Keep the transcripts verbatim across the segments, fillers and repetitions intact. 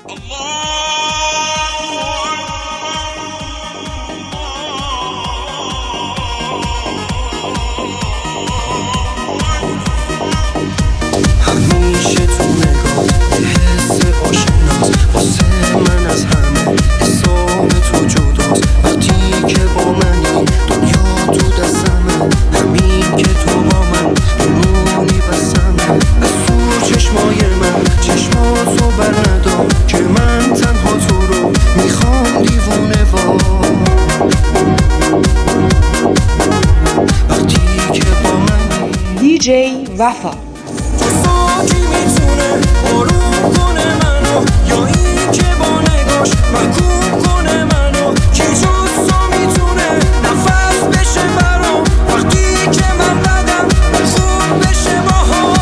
همیشه تو نگاه حس آشناست، واسه من از همه حساب تو جداست. وقتی که با منی دنیا تو دستمه، همین که تو با من بمونی بسمه. از تو چشمای من چشماتو بر ندار که من تنها تو رو میخوام دیوونه وار. وقتی که با منی دی جی وفا کی میتونه آروم کنه منو، یا این که با نگاش محکوم کنه منو. کی جز تو میتونه نفس بشه برام، وقتی که من بدم خوب بشه باها.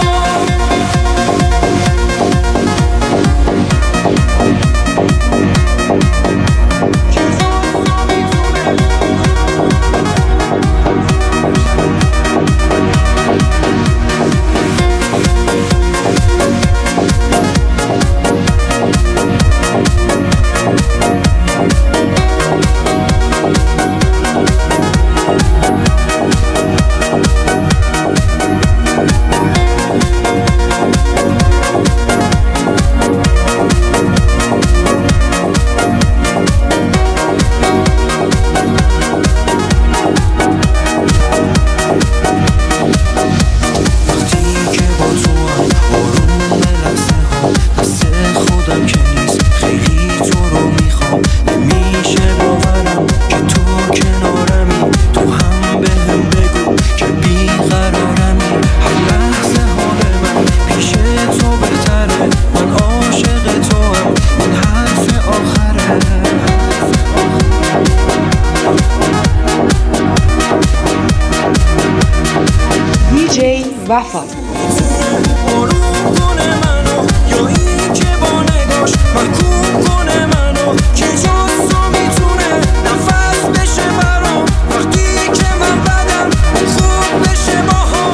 دی جی وفا آروم کنه منو، یا این که با نگاش محکوم کنه منو. کی جز تو میتونه نفس بشه برام، وقتی که من بدم خوب بشه باها.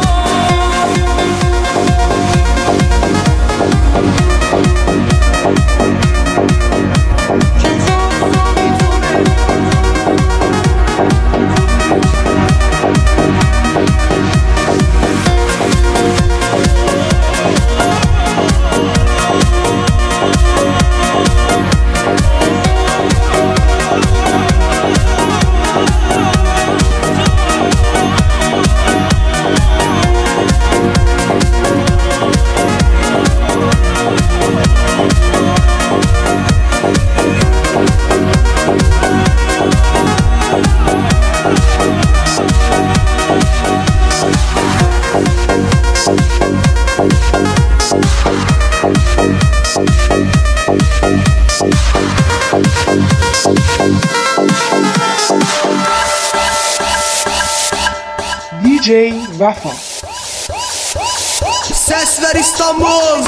دی جی وفا Ses ver İstanbul.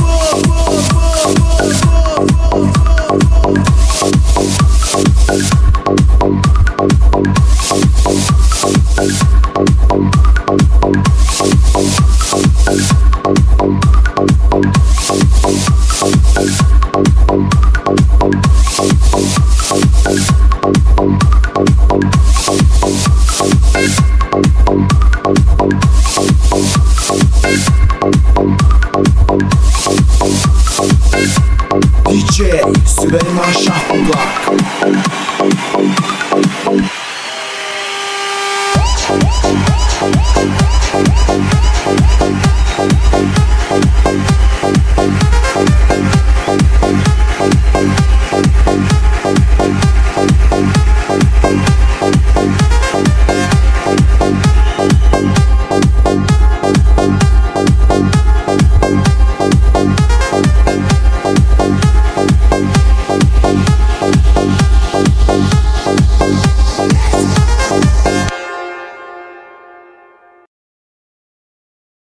دی جی Süleyman Şahbulak.